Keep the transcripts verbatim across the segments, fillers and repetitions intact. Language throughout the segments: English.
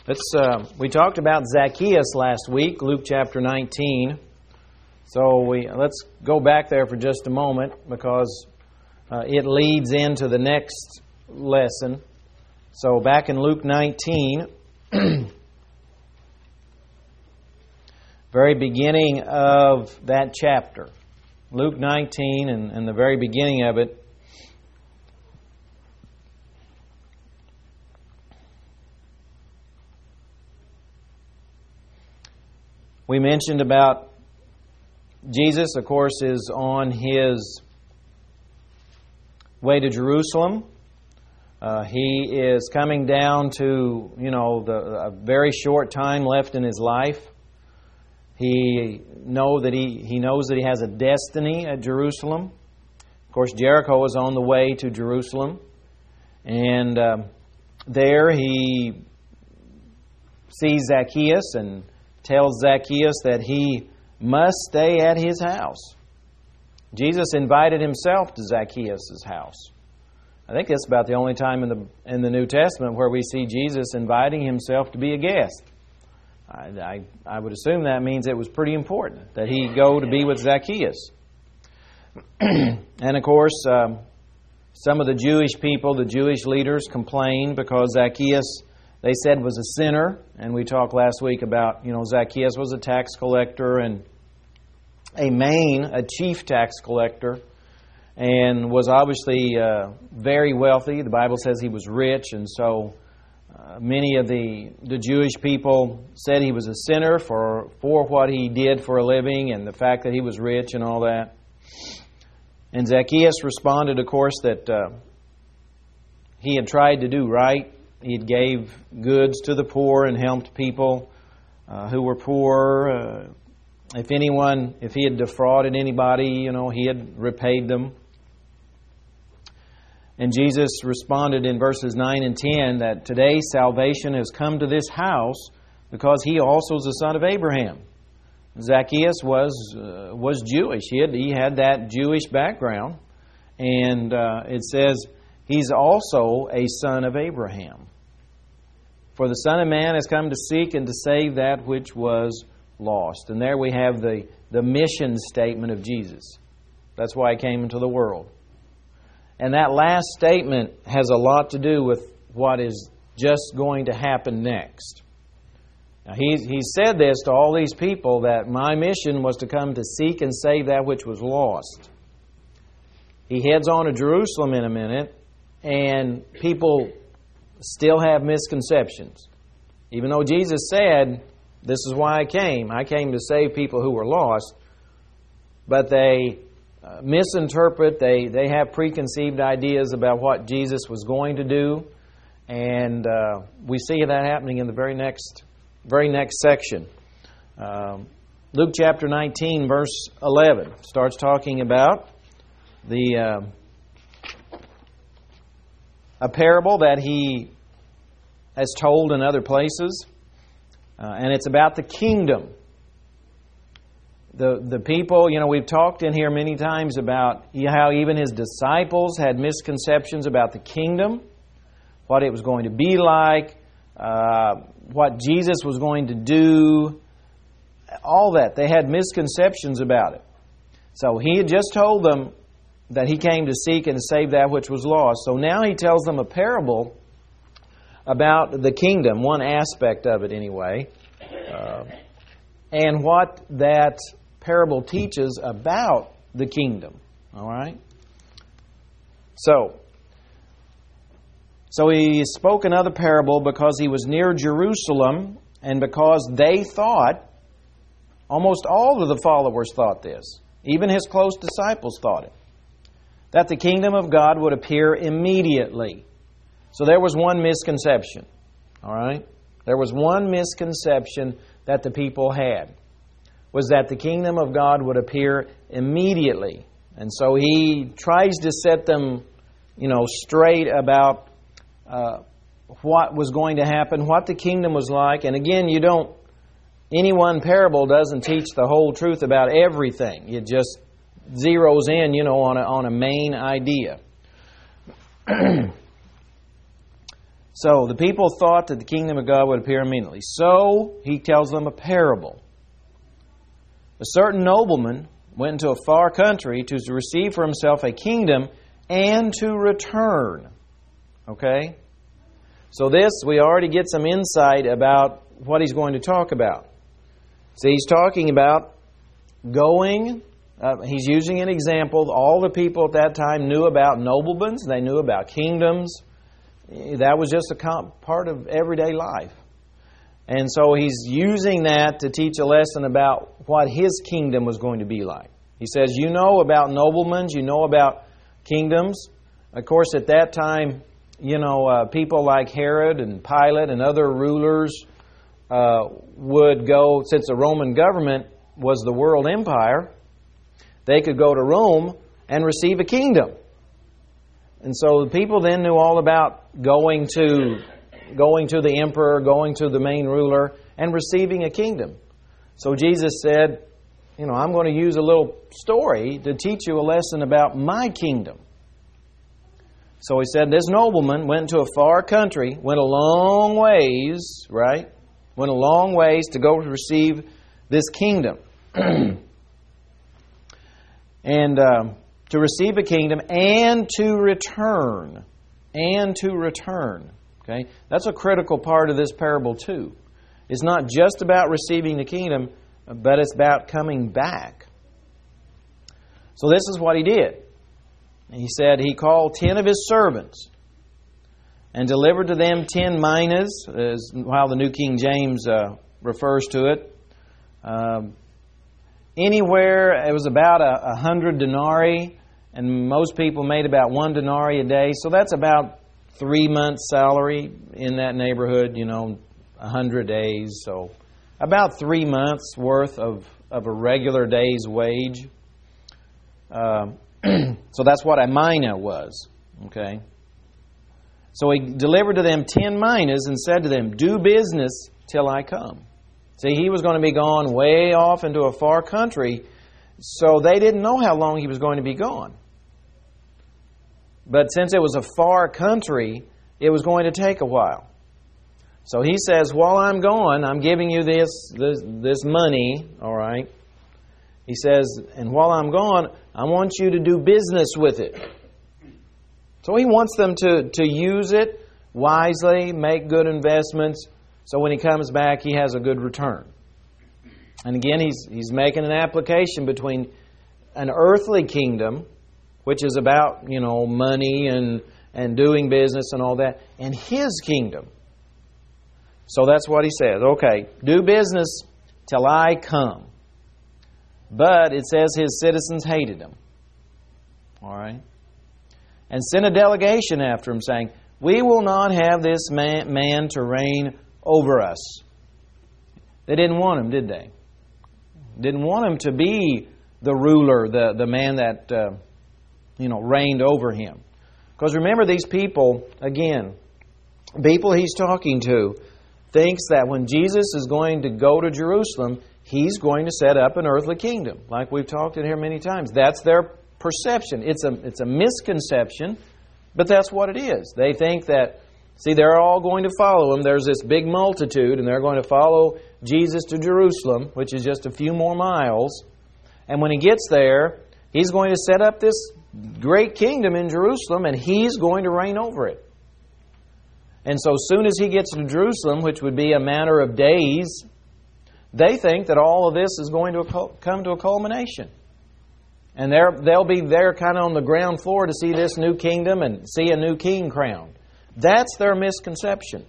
Let's. Uh, we talked about Zacchaeus last week, Luke chapter nineteen. So we let's go back there for just a moment because uh, it leads into the next lesson. So back in Luke nineteen, very beginning of that chapter, Luke nineteen, and, and the very beginning of it. We mentioned about Jesus, of course, is on his way to Jerusalem. Uh, he is coming down to, you know, the a very short time left in his life. He know that he he knows that he has a destiny at Jerusalem. Of course, Jericho is on the way to Jerusalem, and uh, there he sees Zacchaeus and tells Zacchaeus that he must stay at his house. Jesus invited himself to Zacchaeus' house. I think that's about the only time in the in the New Testament where we see Jesus inviting himself to be a guest. I, I, I would assume that means it was pretty important that he go to be with Zacchaeus. And of course, um, some of the Jewish people, the Jewish leaders, complained because Zacchaeus, they said, was a sinner. And we talked last week about, you know, Zacchaeus was a tax collector and a main, a chief tax collector, and was obviously uh, very wealthy. The Bible says he was rich, and so uh, many of the, the Jewish people said he was a sinner for, for what he did for a living and the fact that he was rich and all that. And Zacchaeus responded, of course, that uh, he had tried to do right. He gave goods to the poor and helped people uh, who were poor. Uh, if anyone, if he had defrauded anybody, you know, he had repaid them. And Jesus responded in verses nine and ten that today salvation has come to this house because he also is the son of Abraham. Zacchaeus was uh, was Jewish. He had, he had that Jewish background. And uh, it says he's also a son of Abraham. For the Son of Man has come to seek and to save that which was lost. And there we have the, the mission statement of Jesus. That's why He came into the world. And that last statement has a lot to do with what is just going to happen next. Now, he, he said this to all these people, that my mission was to come to seek and save that which was lost. He heads on to Jerusalem in a minute, and people still have misconceptions. Even though Jesus said, this is why I came. I came to save people who were lost. But they uh, misinterpret. They, they have preconceived ideas about what Jesus was going to do. And uh, we see that happening in the very next, very next section. Um, Luke chapter nineteen, verse eleven, starts talking about the... Uh, a parable that he has told in other places, uh, and it's about the kingdom. The the people, you know, we've talked in here many times about how even his disciples had misconceptions about the kingdom, what it was going to be like, uh, what Jesus was going to do, all that. They had misconceptions about it. So he had just told them that he came to seek and save that which was lost. So now he tells them a parable about the kingdom, one aspect of it anyway, uh, and what that parable teaches about the kingdom. All right? So, so he spoke another parable because he was near Jerusalem and because they thought, almost all of the followers thought this, even his close disciples thought it, that the kingdom of God would appear immediately. So there was one misconception. All right? There was one misconception that the people had, was that the kingdom of God would appear immediately. And so he tries to set them, you know, straight about uh, what was going to happen, what the kingdom was like. And again, you don't, any one parable doesn't teach the whole truth about everything. It just zeroes in, you know, on a, on a main idea. So the people thought that the kingdom of God would appear immediately. So he tells them a parable. A certain nobleman went into a far country to receive for himself a kingdom and to return. Okay? So this, we already get some insight about what he's going to talk about. So he's talking about going, uh, he's using an example. All the people at that time knew about noblemen, they knew about kingdoms. That was just a comp- part of everyday life. And so he's using that to teach a lesson about what his kingdom was going to be like. He says, you know about noblemen, you know about kingdoms. Of course, at that time, you know, uh, people like Herod and Pilate and other rulers uh, would go, since the Roman government was the world empire, they could go to Rome and receive a kingdom. And so the people then knew all about going to going to the emperor, going to the main ruler, and receiving a kingdom. So Jesus said, you know, I'm going to use a little story to teach you a lesson about my kingdom. So he said, this nobleman went to a far country, went a long ways, right? Went a long ways to go receive this kingdom. and uh, to receive a kingdom and to return. And to return. Okay? That's a critical part of this parable too. It's not just about receiving the kingdom, but it's about coming back. So this is what he did. He said he called ten of his servants and delivered to them ten minas, as how the New King James uh, refers to it. Um, anywhere, it was about a, a hundred denarii, and most people made about one denarii a day. So that's about three months' salary in that neighborhood, you know, a hundred days. So about three months' worth of, of a regular day's wage. Uh, so that's what a mina was. Okay. So he delivered to them ten minas and said to them, do business till I come. See, he was going to be gone way off into a far country, so they didn't know how long he was going to be gone. But since it was a far country, it was going to take a while. So he says, while I'm gone, I'm giving you this, this, this money, all right? He says, and while I'm gone, I want you to do business with it. So he wants them to, to use it wisely, make good investments, so when he comes back, he has a good return. And again, he's, he's making an application between an earthly kingdom, which is about, you know, money and, and doing business and all that, and his kingdom. So that's what he says. Okay, do business till I come. But it says his citizens hated him. All right? And sent a delegation after him saying, we will not have this man, man to reign over us. They didn't want him, did they? Didn't want him to be the ruler, the, the man that... Uh, you know, reigned over him. Because remember, these people, again, people he's talking to, thinks that when Jesus is going to go to Jerusalem, he's going to set up an earthly kingdom. Like we've talked in here many times. That's their perception. It's a, it's a misconception, but that's what it is. They think that, see, they're all going to follow him. There's this big multitude, and they're going to follow Jesus to Jerusalem, which is just a few more miles. And when he gets there, he's going to set up this great kingdom in Jerusalem, and he's going to reign over it. And so as soon as he gets to Jerusalem, which would be a matter of days, they think that all of this is going to come to a culmination. And they're, they'll be there kind of on the ground floor to see this new kingdom and see a new king crowned. That's their misconception.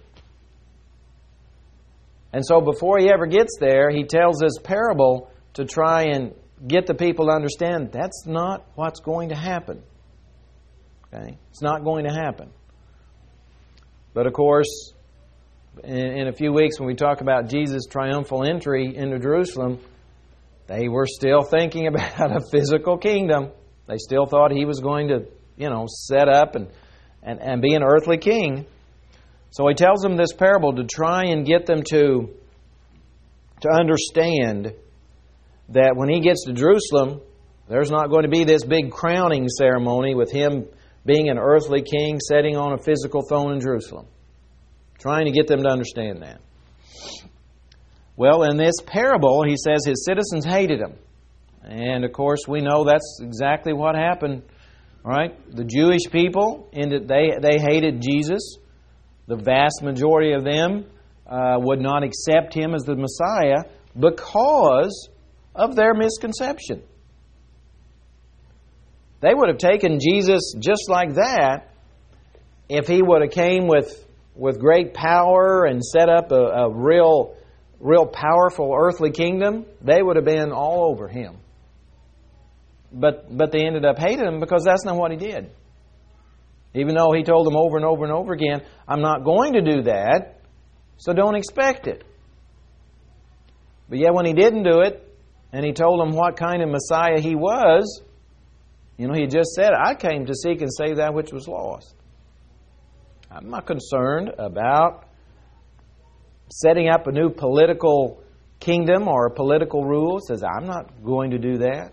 And so before he ever gets there, he tells this parable to try and get the people to understand that's not what's going to happen. Okay? It's not going to happen. But of course, in, in a few weeks when we talk about Jesus' triumphal entry into Jerusalem, they were still thinking about a physical kingdom. They still thought he was going to, you know, set up and, and, and be an earthly king. So he tells them this parable to try and get them to, to understand that when he gets to Jerusalem, there's not going to be this big crowning ceremony with him being an earthly king sitting on a physical throne in Jerusalem. Trying to get them to understand that. Well, in this parable, he says his citizens hated him. And, of course, we know that's exactly what happened. All right? The Jewish people, they, they hated Jesus. The vast majority of them uh, would not accept Him as the Messiah because of their misconception. They would have taken Jesus just like that if He would have came with, with great power and set up a, a real, real powerful earthly kingdom. They would have been all over Him. But but they ended up hating Him because that's not what He did. Even though He told them over and over and over again, I'm not going to do that, so don't expect it. But yet when He didn't do it, and He told them what kind of Messiah He was, you know, He just said, I came to seek and save that which was lost. I'm not concerned about setting up a new political kingdom or a political rule. It says, I'm not going to do that.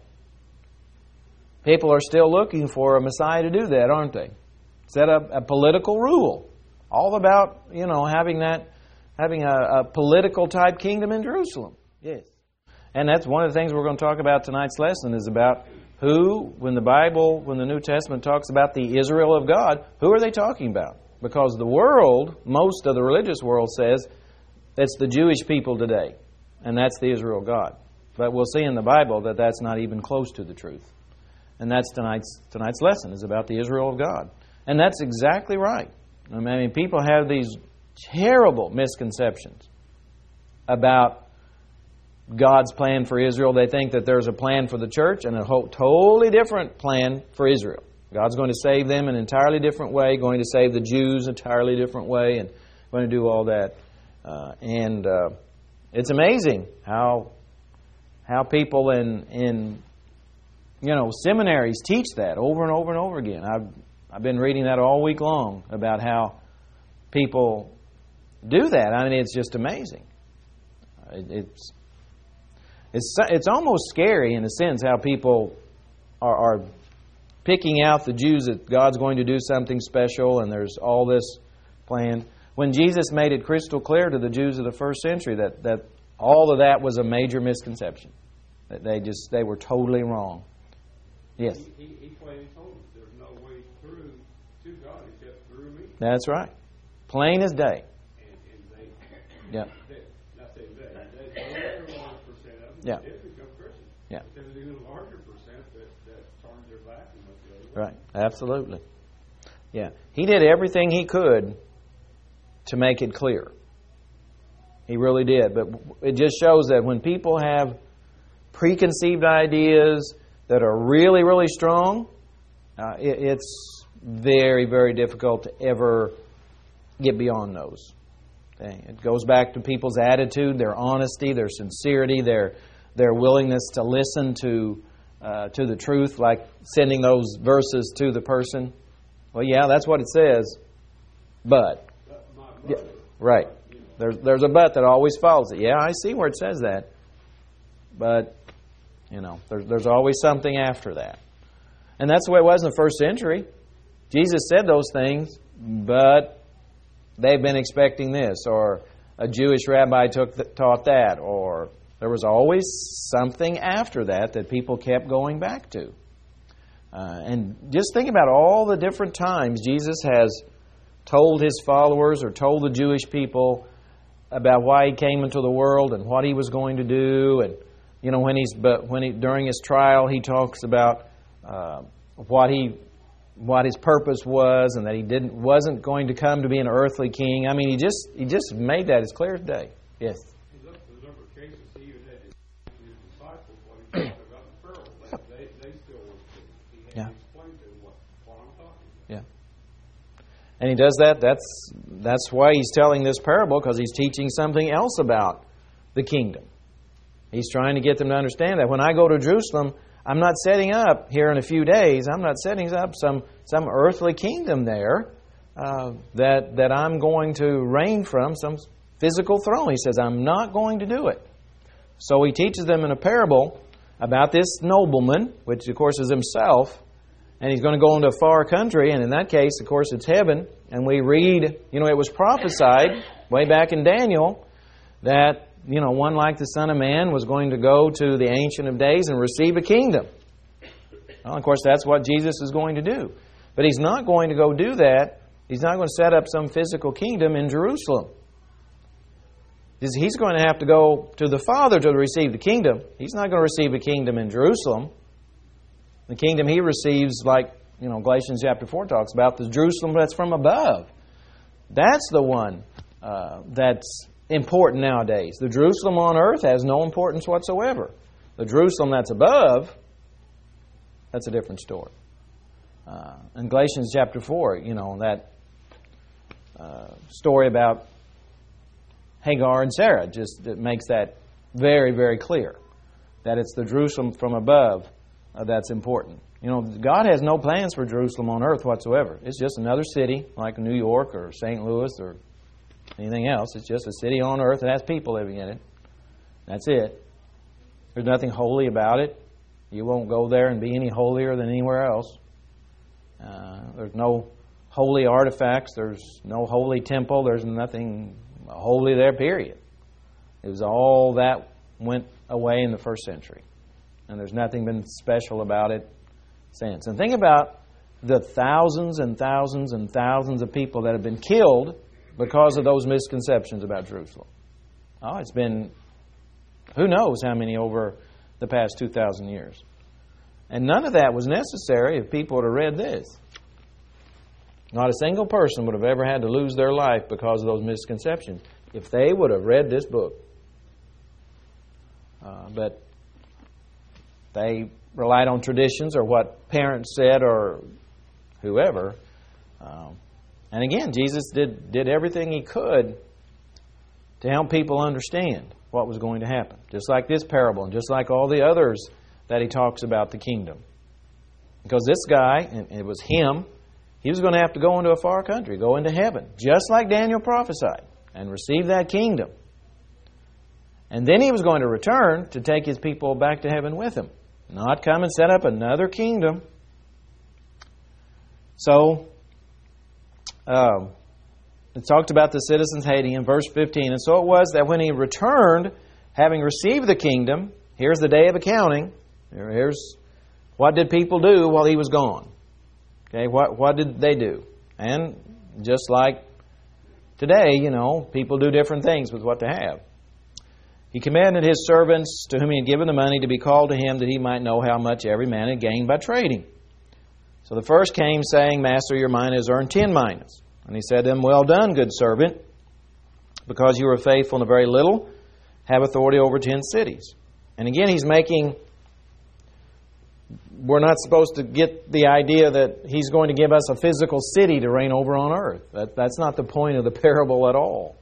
People are still looking for a Messiah to do that, aren't they? Set up a political rule. All about, you know, having that, having a, a political type kingdom in Jerusalem. Yes. And that's one of the things we're going to talk about tonight's lesson is about who, when the Bible, when the New Testament talks about the Israel of God, who are they talking about? Because the world, most of the religious world says it's the Jewish people today. And that's the Israel of God. But we'll see in the Bible that that's not even close to the truth. And that's tonight's tonight's lesson, is about the Israel of God. And that's exactly right. I mean, people have these terrible misconceptions about God's plan for Israel. They think that there's a plan for the church and a whole, totally different plan for Israel. God's going to save them in an entirely different way, going to save the Jews in an entirely different way, and going to do all that. Uh, and uh, it's amazing how how people in in You know, seminaries teach that over and over and over again. I've I've been reading that all week long about how people do that. I mean, it's just amazing. It's it's it's almost scary in a sense how people are, are picking out the Jews that God's going to do something special and there's all this planned. When Jesus made it crystal clear to the Jews of the first century that, that all of that was a major misconception. That they just they were totally wrong. Yes. He, he, he plainly told them there's no way through to God except through me. That's right. Plain as day. And, and they, yeah. they, not saying they, they, they one percent of them yeah. did become Christians. Yeah. But there's an even larger percent that, that turned their back and went the other way. Right. Absolutely. Yeah. He did everything he could to make it clear. He really did. But it just shows that when people have preconceived ideas that are really, really strong, uh, it, it's very, very difficult to ever get beyond those. Okay? It goes back to people's attitude, their honesty, their sincerity, their their willingness to listen to uh, to the truth, like sending those verses to the person. Well, yeah, that's what it says, but yeah, right. There's there's a but that always follows it. Yeah, I see where it says that, but you know, there's there's always something after that, and that's the way it was in the first century. Jesus said those things, but they've been expecting this, or a Jewish rabbi took th- taught that, or there was always something after that that people kept going back to. Uh, and just think about all the different times Jesus has told His followers or told the Jewish people about why He came into the world and what He was going to do. And you know, when he's but when he during His trial, He talks about uh, what he what His purpose was, and that He didn't wasn't going to come to be an earthly king. I mean, He just He just made that as clear as day. Yes. There's a number of cases He even had His disciples when He talked about the parable. They, they, they still were He had Yeah. to explain to them what, what I'm talking about. Yeah. And He does that. That's that's why He's telling this parable, because He's teaching something else about the kingdom. He's trying to get them to understand that when I go to Jerusalem, I'm not setting up here in a few days. I'm not setting up some some earthly kingdom there uh, that that I'm going to reign from, some physical throne. He says, I'm not going to do it. So He teaches them in a parable about this nobleman, which of course is Himself, and He's going to go into a far country, and in that case, of course, it's heaven. And we read, you know, it was prophesied way back in Daniel that, you know, one like the Son of Man was going to go to the Ancient of Days and receive a kingdom. Well, of course, that's what Jesus is going to do. But He's not going to go do that. He's not going to set up some physical kingdom in Jerusalem. He's going to have to go to the Father to receive the kingdom. He's not going to receive a kingdom in Jerusalem. The kingdom He receives, like, you know, Galatians chapter four talks about, the Jerusalem that's from above. That's the one uh, that's important nowadays. The Jerusalem on earth has no importance whatsoever. The Jerusalem that's above, that's a different story. Uh, in Galatians chapter four, you know, that uh, story about Hagar and Sarah just it makes that very, very clear. That it's the Jerusalem from above uh, that's important. You know, God has no plans for Jerusalem on earth whatsoever. It's just another city like New York or Saint Louis or anything else. It's just a city on earth that has people living in it. That's it. There's nothing holy about it. You won't go there and be any holier than anywhere else. Uh, there's no holy artifacts. There's no holy temple. There's nothing holy there, period. It was all that went away in the first century. And there's nothing been special about it since. And think about the thousands and thousands and thousands of people that have been killed because of those misconceptions about Jerusalem. Oh, it's been, who knows how many over the past two thousand years. And none of that was necessary if people would have read this. Not a single person would have ever had to lose their life because of those misconceptions if they would have read this book. Uh, but they relied on traditions or what parents said or whoever. Um, and again, Jesus did, did everything He could to help people understand what was going to happen. Just like this parable and just like all the others that He talks about the kingdom. Because this guy, and it was him, he was going to have to go into a far country, go into heaven, just like Daniel prophesied, and receive that kingdom. And then He was going to return to take His people back to heaven with Him. Not come and set up another kingdom. So, um, it talked about the citizens hating in verse fifteen. And so it was that when He returned, having received the kingdom, here's the day of accounting. Here's what did people do while He was gone. Okay, what what did they do? And just like today, you know, people do different things with what they have. He commanded His servants to whom He had given the money to be called to Him that He might know how much every man had gained by trading. So the first came saying, Master, your mina has earned ten minas. And he said to him, Well done, good servant, because you were faithful in a very little, have authority over ten cities. And again, he's making, we're not supposed to get the idea that He's going to give us a physical city to reign over on earth. That, that's not the point of the parable at all.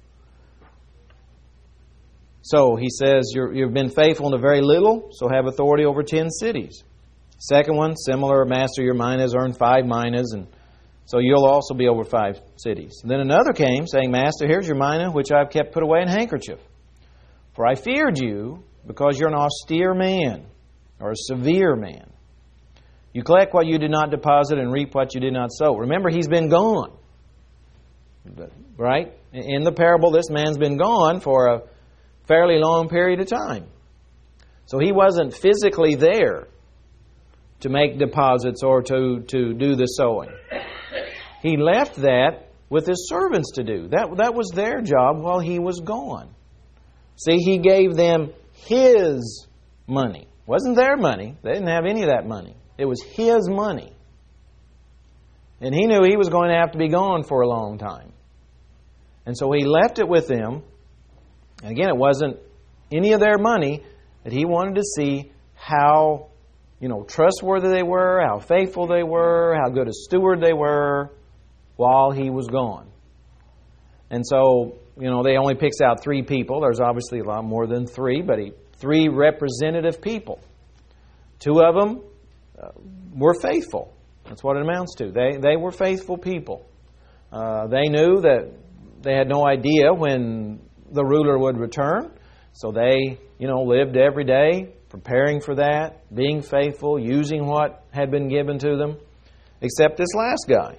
So he says, You're, you've been faithful in a very little, so have authority over ten cities. Second one, similar, Master, your mina has earned five minas, and so you'll also be over five cities. And then another came, saying, Master, here's your mina, which I've kept put away in a handkerchief. For I feared you, because you're an austere man, or a severe man. You collect what you did not deposit and reap what you did not sow. Remember, he's been gone. Right? In the parable, this man's been gone for a fairly long period of time. So he wasn't physically there to make deposits or to, to do the sowing. He left that with his servants to do. That, that was their job while he was gone. See, he gave them his money. It wasn't their money. They didn't have any of that money. It was his money. And he knew he was going to have to be gone for a long time. And so he left it with them. And again, it wasn't any of their money, that he wanted to see how, you know, trustworthy they were, how faithful they were, how good a steward they were while he was gone. And so, you know, they only picks out three people. There's obviously a lot more than three, but he, three representative people. Two of them uh, were faithful. That's what it amounts to. They they were faithful people. Uh, they knew that they had no idea when the ruler would return. So they, you know, lived every day preparing for that, being faithful, using what had been given to them, except this last guy.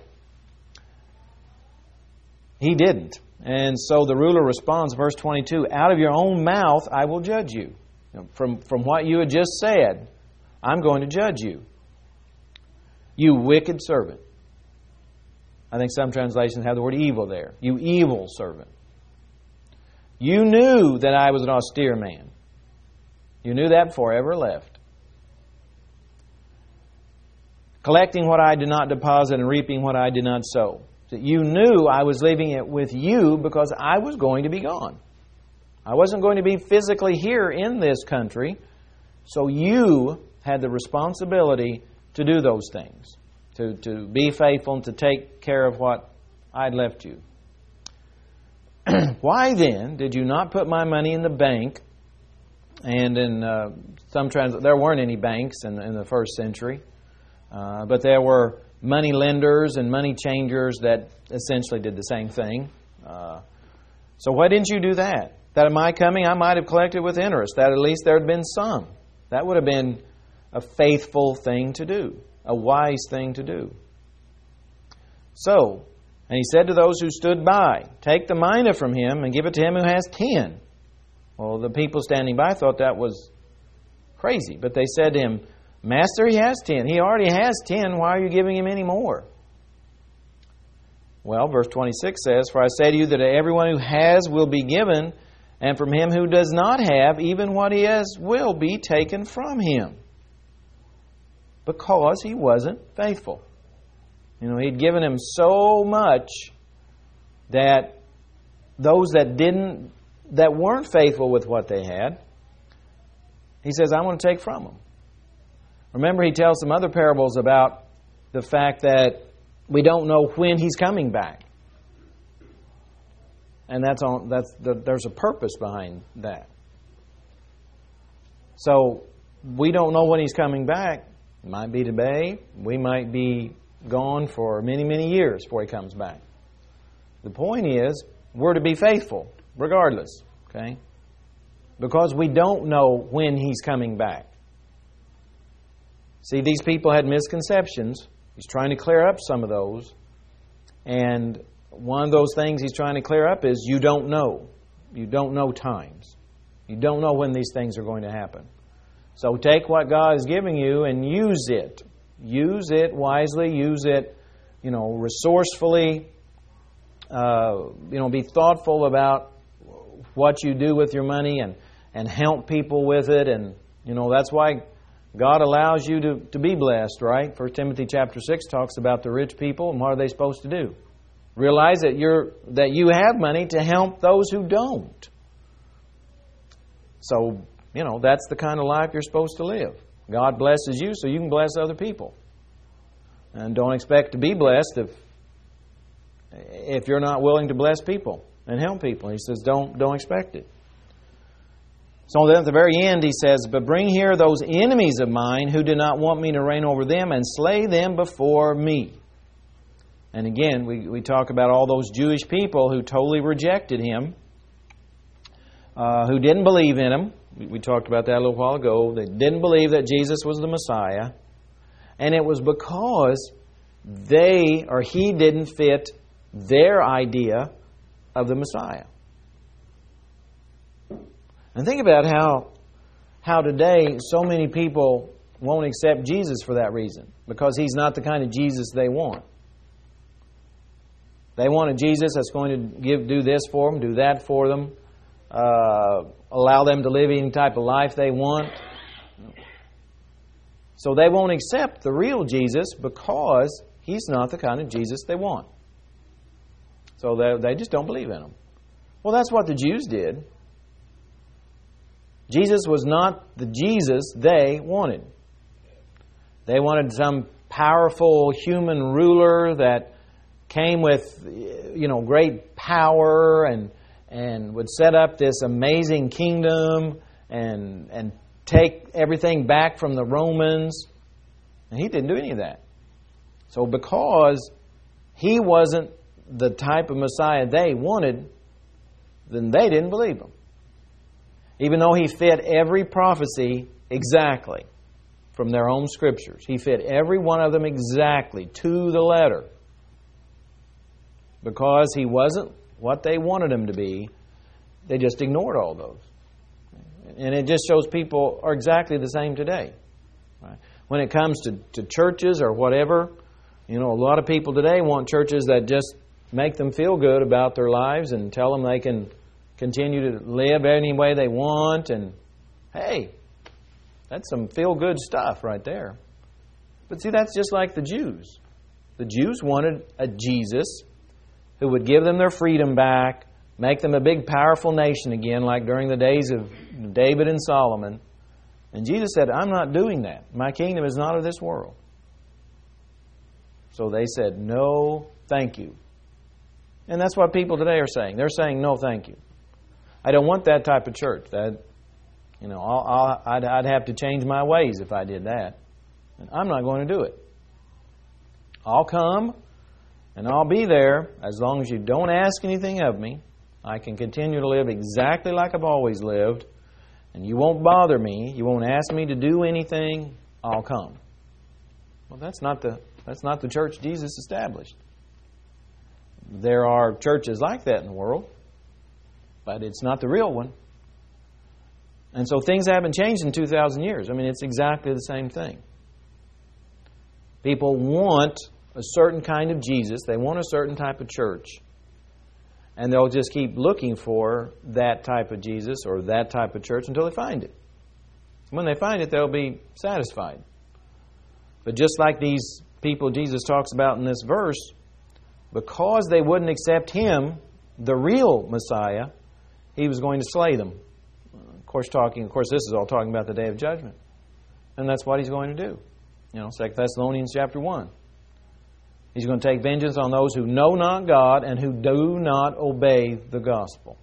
He didn't. And so the ruler responds, verse twenty-two, out of your own mouth I will judge you. You know, from, from what you had just said, I'm going to judge you. You wicked servant. I think some translations have the word evil there. You evil servant. You knew that I was an austere man. You knew that before I ever left. Collecting what I did not deposit and reaping what I did not sow. So you knew I was leaving it with you because I was going to be gone. I wasn't going to be physically here in this country. So you had the responsibility to do those things. To, to be faithful and to take care of what I'd left you. Why then did you not put my money in the bank? And in uh, some trans, there weren't any banks in, in the first century, uh, but there were money lenders and money changers that essentially did the same thing. Uh, so why didn't you do that? That at my coming I might have collected with interest. That at least there had been some. That would have been a faithful thing to do, a wise thing to do. So, and he said to those who stood by, take the mina from him and give it to him who has ten. Well, the people standing by thought that was crazy. But they said to him, Master, he has ten. He already has ten. Why are you giving him any more? Well, verse twenty-six says, for I say to you that everyone who has will be given, and from him who does not have, even what he has will be taken from him. Because he wasn't faithful. You know, he'd given him so much that those that didn't, that weren't faithful with what they had, he says, I want to take from them. Remember, he tells some other parables about the fact that we don't know when he's coming back. And that's on, that's the, there's a purpose behind that. So, we don't know when he's coming back. It might be today. We might be gone for many, many years before he comes back. The point is, we're to be faithful, regardless. Okay? Because we don't know when he's coming back. See, these people had misconceptions. He's trying to clear up some of those. And one of those things he's trying to clear up is you don't know. You don't know times. You don't know when these things are going to happen. So take what God is giving you and use it. Use it wisely. Use it, you know, resourcefully. Uh, you know, be thoughtful about what you do with your money and, and help people with it. And, you know, that's why God allows you to, to be blessed, right? First Timothy chapter six talks about the rich people and what are they supposed to do? Realize that you're that you have money to help those who don't. So, you know, that's the kind of life you're supposed to live. God blesses you so you can bless other people. And don't expect to be blessed if if you're not willing to bless people and help people. He says, don't don't expect it. So then at the very end he says, but bring here those enemies of mine who did not want me to reign over them and slay them before me. And again, we, we talk about all those Jewish people who totally rejected him, uh, who didn't believe in him. We, we talked about that a little while ago. They didn't believe that Jesus was the Messiah. And it was because they or he didn't fit their idea of the Messiah. And think about how how today so many people won't accept Jesus for that reason. Because he's not the kind of Jesus they want. They want a Jesus that's going to give, do this for them, do that for them, uh, allow them to live any type of life they want. So they won't accept the real Jesus because he's not the kind of Jesus they want. So they, they just don't believe in him. Well, that's what the Jews did. Jesus was not the Jesus they wanted. They wanted some powerful human ruler that came with, you know, great power and and would set up this amazing kingdom and and take everything back from the Romans. And he didn't do any of that. So because he wasn't the type of Messiah they wanted, then they didn't believe him. Even though he fit every prophecy exactly from their own Scriptures. He fit every one of them exactly to the letter. Because he wasn't what they wanted him to be, they just ignored all those. And it just shows people are exactly the same today. Right? When it comes to, to churches or whatever, you know, a lot of people today want churches that just make them feel good about their lives and tell them they can continue to live any way they want. And, hey, that's some feel-good stuff right there. But see, that's just like the Jews. The Jews wanted a Jesus who would give them their freedom back, make them a big, powerful nation again, like during the days of David and Solomon. And Jesus said, I'm not doing that. My kingdom is not of this world. So they said, no, thank you. And that's what people today are saying. They're saying, no, thank you. I don't want that type of church. That, you know, I'll, I'll, I'd, I'd have to change my ways if I did that. And I'm not going to do it. I'll come and I'll be there as long as you don't ask anything of me. I can continue to live exactly like I've always lived. And you won't bother me. You won't ask me to do anything. I'll come. Well, that's not the that's not the church Jesus established. There are churches like that in the world, but it's not the real one. And so things haven't changed in two thousand years. I mean, it's exactly the same thing. People want a certain kind of Jesus. They want a certain type of church. And they'll just keep looking for that type of Jesus or that type of church until they find it. When they find it, they'll be satisfied. But just like these people Jesus talks about in this verse, because they wouldn't accept Him, the real Messiah, He was going to slay them. Of course, talking. Of course, this is all talking about the day of judgment, and that's what He's going to do. You know, Second Thessalonians chapter one. He's going to take vengeance on those who know not God and who do not obey the gospel.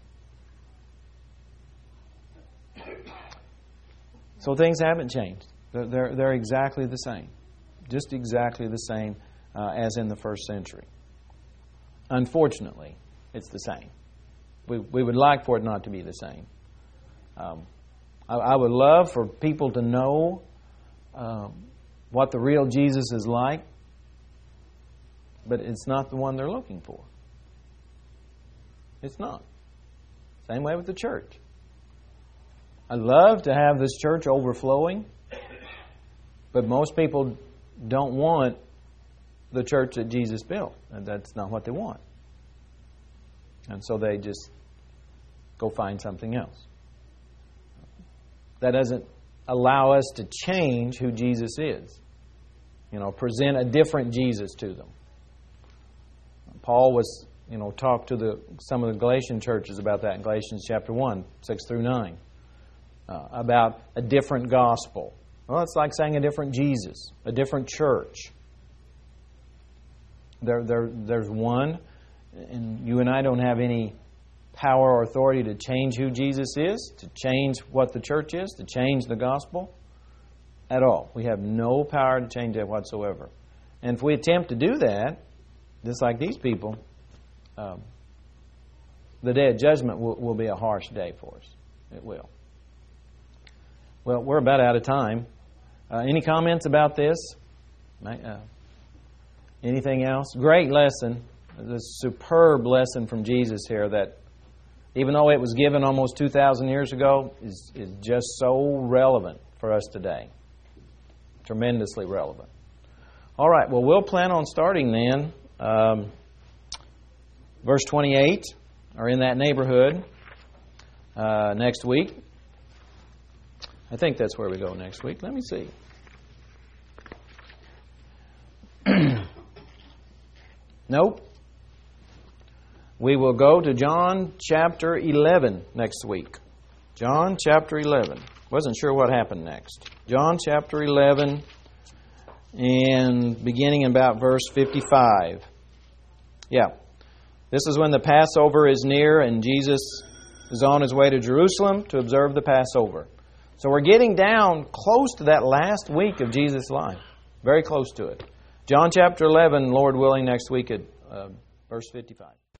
So things haven't changed. They're, they're, they're exactly the same. Just exactly the same uh, as in the first century. Unfortunately, it's the same. We, we would like for it not to be the same. Um, I, I would love for people to know um, what the real Jesus is like. But it's not the one they're looking for. It's not. Same way with the church. I'd love to have this church overflowing, but most people don't want the church that Jesus built. And that's not what they want. And so they just go find something else. That doesn't allow us to change who Jesus is. You know, present a different Jesus to them. Paul was, you know, talked to the some of the Galatian churches about that in Galatians chapter one, six through nine, uh, about a different gospel. Well, it's like saying a different Jesus, a different church. There, there, there's one, and you and I don't have any power or authority to change who Jesus is, to change what the church is, to change the gospel at all. We have no power to change that whatsoever. And if we attempt to do that, just like these people, um, the day of judgment will, will be a harsh day for us. It will. Well, we're about out of time. Uh, any comments about this? Uh, anything else? Great lesson. This superb lesson from Jesus here that, even though it was given almost two thousand years ago, is, is just so relevant for us today. Tremendously relevant. All right, well, we'll plan on starting then. Um, verse twenty-eight, or in that neighborhood, uh, next week. I think that's where we go next week. Let me see. Nope. We will go to John chapter eleven next week. John chapter eleven. Wasn't sure what happened next. John chapter eleven. And beginning in about verse fifty-five. Yeah. This is when the Passover is near and Jesus is on His way to Jerusalem to observe the Passover. So we're getting down close to that last week of Jesus' life. Very close to it. John chapter eleven, Lord willing, next week at uh, verse fifty-five.